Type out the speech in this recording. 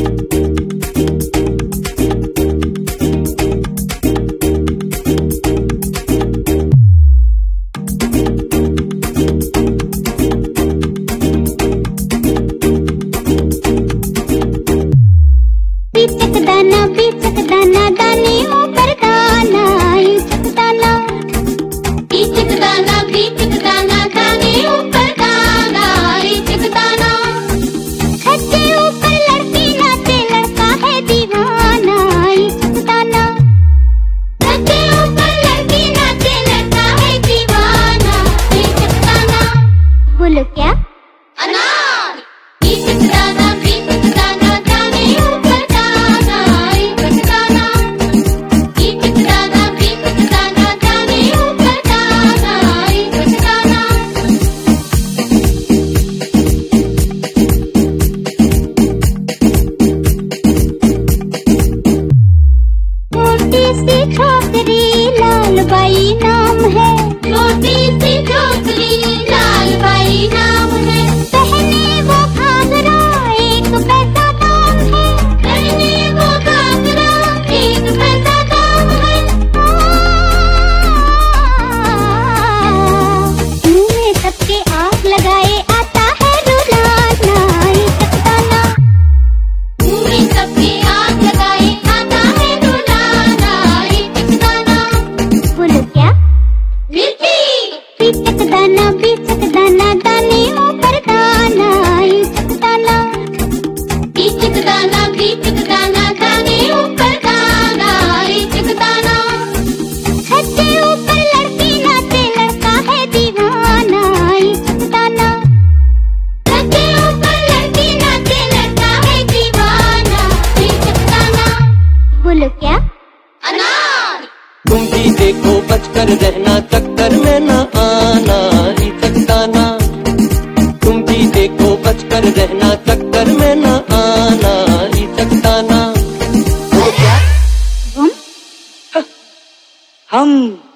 बीचक दाना दाने ऊपर दाना ईचक दाना बीचक दाना दाने ऊपर दाना ईचक दाना छत के ऊपर लड़की नाचे लड़का है दीवाना ईचक दाना छत के ऊपर लड़की नाचे लड़का है दीवाना ईचक दाना। बोलो क्या? अनार। ईचक दाना दाने ऊपर दाना ईचक दाना ईचक दाना दाने ऊपर दाना ईचक दाना। छोटी सी छोकरी लाल बाई नाम है, छोटी सी छोकरी लाल बाई नाम है। पहने वो घाघरा एक पैसा दाम है, पहने वो घाघरा एक पैसा दाम है। मुँह में सबके आग लगाए आता है रुलाना ईचक दाना, मुँह में सबके आग लगाए आता है रुलाना ईचक दाना। बोलो क्या? मिर्ची। बीचक दाना दाने ऊपर दाना ईचक दाना बीचक दाना दाने ऊपर दाना ईचक दाना छत के ऊपर लड़की नाचे लड़का है दीवाना ईचक दाना छत के ऊपर लड़की नाचे लड़का है दीवाना ईचक दाना। बोलो क्या? अनार। तुम भी देखो बचकर रहना चक्कर में न आना ईचक दाना, तुम भी देखो बचकर रहना चक्कर में न आना ईचक दाना। क्या? हम